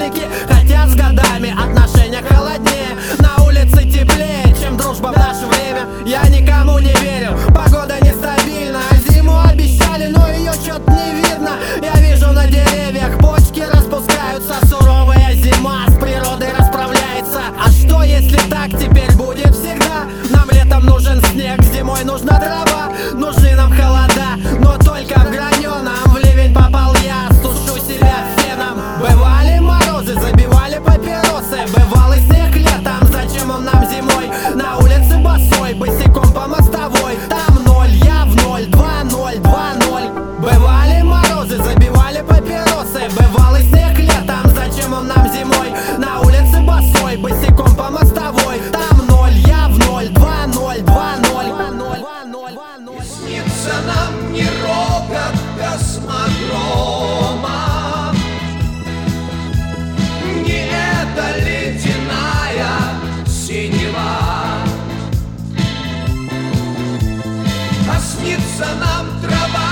романтики, хотя с годами отношения холоднее. На улице теплее, чем дружба в наше время. Я никому не верю, погода нестабильна. Зиму обещали, но ее чё-то не видно. Я вижу на деревьях почки распускаются. Суровая зима с природой расправляется. А что если так теперь будет всегда? Нам летом нужен снег, зимой нужна трава. Нужны нам холода, но только в граненом. В ливень попал я, сушу себя феном. Бывали морозы, забивали папиросы. Бывалый снег летом, зачем он нам зимой? На улице босой, босиком по мостовой. Там 0, я в 0, 2-0, 2-0. Бывали морозы, забивали папиросы. Бывалый снег летом, зачем он нам зимой? На улице босой, босиком по мостовой. Там 0, я в 0, 2-0, 2-0. И снится нам не рокот космодрома, не эта ледяная синева, а снится нам трава